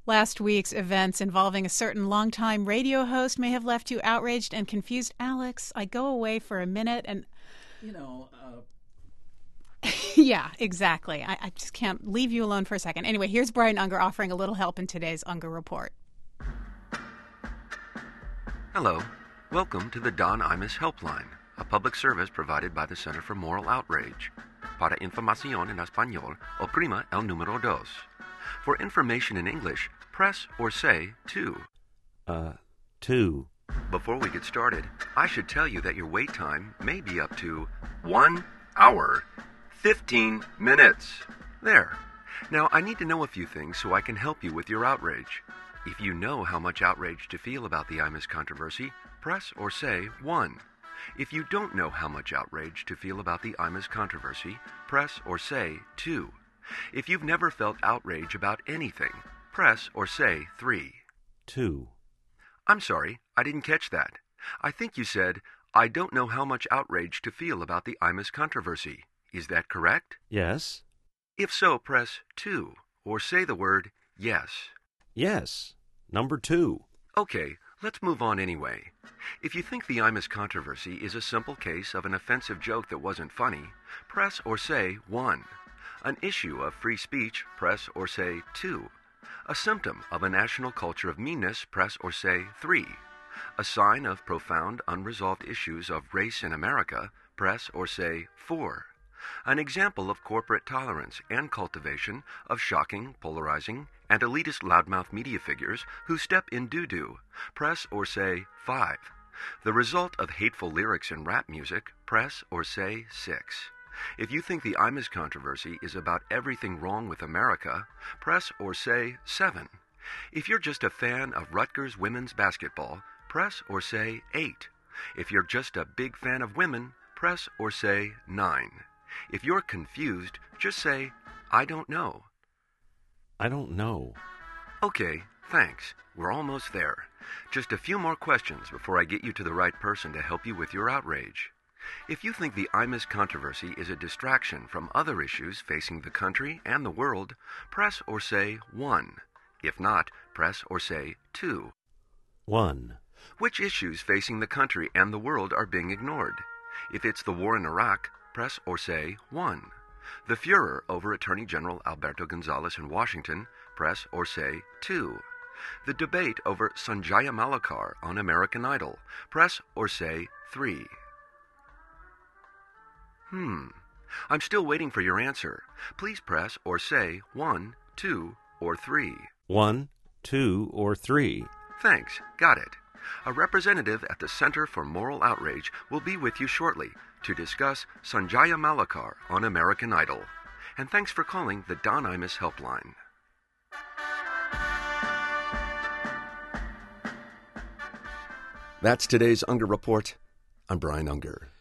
Last week's events involving a certain longtime radio host may have left you outraged and confused. Alex, I go away for a minute and... Yeah, exactly. I just can't leave you alone for a second. Anyway, here's Brian Unger offering a little help in today's Unger Report. Hello. Welcome to the Don Imus Helpline, a public service provided by the Center for Moral Outrage. Para información en español, oprima el número dos. For information in English, press or say 2. 2. Before we get started, I should tell you that your wait time may be up to 1 hour, 15 minutes. There. Now, I need to know a few things so I can help you with your outrage. If you know how much outrage to feel about the Imus controversy, press or say 1. If you don't know how much outrage to feel about the Imus controversy, press or say 2. If you've never felt outrage about anything, press or say 3. 2. I'm sorry, I didn't catch that. I think you said, I don't know how much outrage to feel about the Imus controversy. Is that correct? Yes. If so, press 2, or say the word yes. Yes. Number 2. Okay, let's move on anyway. If you think the Imus controversy is a simple case of an offensive joke that wasn't funny, press or say 1. An issue of free speech, press or say 2. A symptom of a national culture of meanness, press or say 3. A sign of profound unresolved issues of race in America, press or say 4. An example of corporate tolerance and cultivation of shocking, polarizing, and elitist loudmouth media figures who step in doo-doo, press or say 5. The result of hateful lyrics in rap music, press or say 6. If you think the Imus controversy is about everything wrong with America, press or say 7. If you're just a fan of Rutgers women's basketball, press or say 8. If you're just a big fan of women, press or say 9. If you're confused, just say, I don't know. I don't know. Okay, thanks. We're almost there. Just a few more questions before I get you to the right person to help you with your outrage. If you think the Imus controversy is a distraction from other issues facing the country and the world, press or say 1. If not, press or say 2. 1. Which issues facing the country and the world are being ignored? If it's the war in Iraq, press or say 1. The furor over Attorney General Alberto Gonzales in Washington, press or say 2. The debate over Sanjaya Malakar on American Idol, press or say 3. I'm still waiting for your answer. Please press or say 1, 2, or 3. 1, 2, or 3. Thanks. Got it. A representative at the Center for Moral Outrage will be with you shortly to discuss Sanjaya Malakar on American Idol. And thanks for calling the Don Imus Helpline. That's today's Unger Report. I'm Brian Unger.